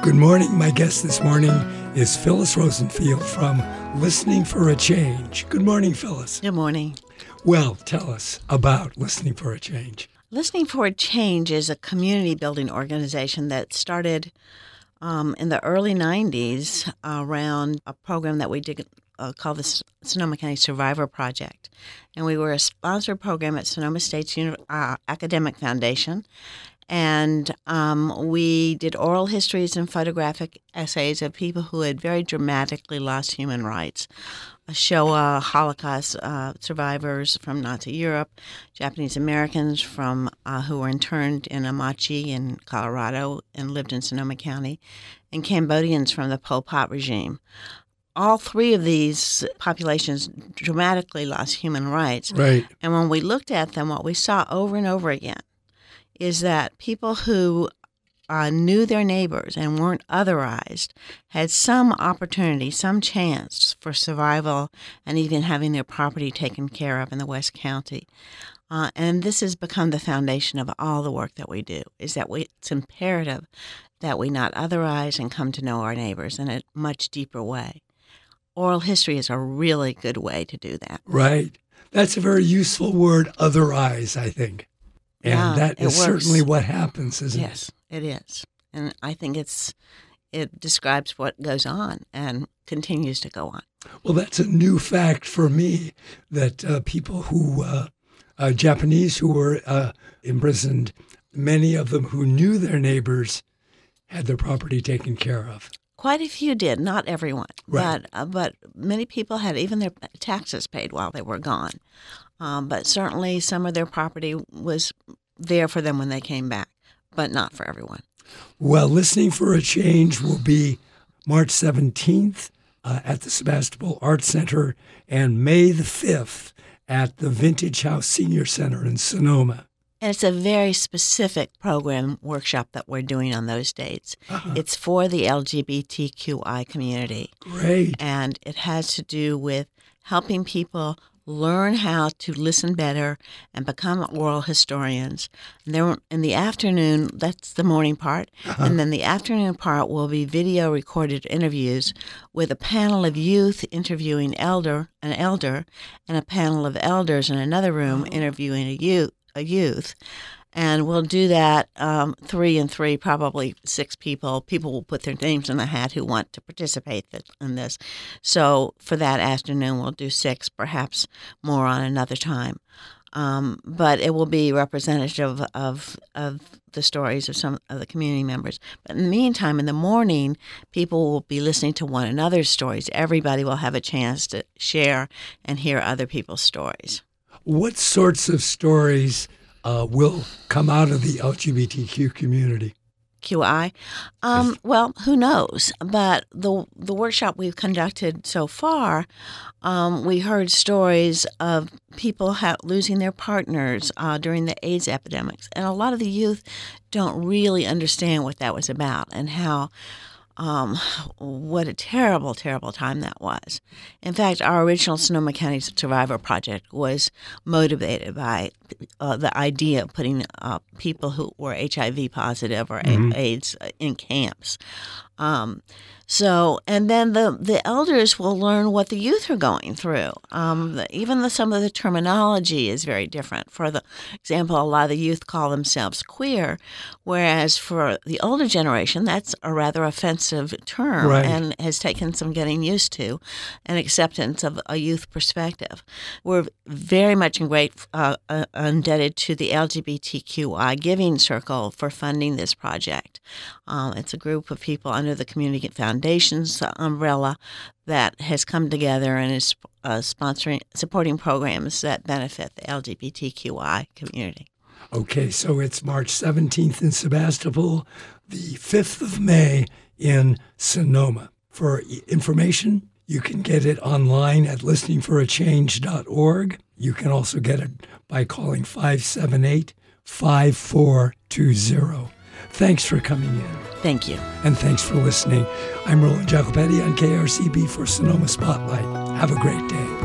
Good morning. My guest this morning is Phyllis Rosenfield from Listening for a Change. Good morning, Phyllis. Good morning. Well, tell us about Listening for a Change. Listening for a Change is a community-building organization that started in the early 90s around a program that we did called the Sonoma County Survivor Project. And we were a sponsored program at Sonoma State's Academic Foundation. And we did oral histories and photographic essays of people who had very dramatically lost human rights. Shoah, Holocaust survivors from Nazi Europe, Japanese Americans from who were interned in Amache in Colorado and lived in Sonoma County, and Cambodians from the Pol Pot regime. All three of these populations dramatically lost human rights. Right. And when we looked at them, what we saw over and over again is that people who knew their neighbors and weren't otherized had some opportunity, some chance for survival and even having their property taken care of in the West County. And this has become the foundation of all the work that we do, is that it's imperative that we not otherize and come to know our neighbors in a much deeper way. Oral history is a really good way to do that. Right. That's a very useful word, otherize, I think. And yeah, that is certainly what happens, isn't it? Yes, it is. And I think it describes what goes on and continues to go on. Well, that's a new fact for me, that people who, Japanese who were imprisoned, many of them who knew their neighbors had their property taken care of. Quite a few did, not everyone. Right. But many people had even their taxes paid while they were gone. But certainly some of their property was there for them when they came back, but not for everyone. Well, Listening for a Change will be March 17th at the Sebastopol Arts Center and May the 5th at the Vintage House Senior Center in Sonoma. And it's a very specific program workshop that we're doing on those dates. Uh-huh. It's for the LGBTQI community. Great. And it has to do with helping people learn how to listen better and become oral historians. And then in the afternoon, that's the morning part, and then the afternoon part will be video recorded interviews with a panel of youth interviewing an elder, and a panel of elders in another room interviewing a youth. And we'll do that 3 and 3, probably 6 people. People will put their names in the hat who want to participate in this. So for that afternoon, we'll do 6, perhaps more on another time. But it will be representative of the stories of some of the community members. But in the meantime, in the morning, people will be listening to one another's stories. Everybody will have a chance to share and hear other people's stories. What sorts of stories will come out of the LGBTQ community? QI? Well, who knows? But the workshop we've conducted so far, we heard stories of people losing their partners during the AIDS epidemics. And a lot of the youth don't really understand what that was about and how what a terrible, terrible time that was. In fact, our original Sonoma County Survivor Project was motivated by the idea of putting people who were HIV positive or AIDS in camps. And then the elders will learn what the youth are going through. Even some of the terminology is very different. For example, a lot of the youth call themselves queer, whereas for the older generation, that's a rather offensive term and has taken some getting used to and acceptance of a youth perspective. We're very much indebted to the LGBTQI Giving Circle for funding this project. It's a group of people under the Community Foundation's umbrella that has come together and is supporting programs that benefit the LGBTQI community. Okay, so it's March 17th in Sebastopol, the 5th of May in Sonoma. For information, you can get it online at listeningforachange.org. You can also get it by calling 578-5420. Thanks for coming in. Thank you. And thanks for listening. I'm Roland Jacopetti on KRCB for Sonoma Spotlight. Have a great day.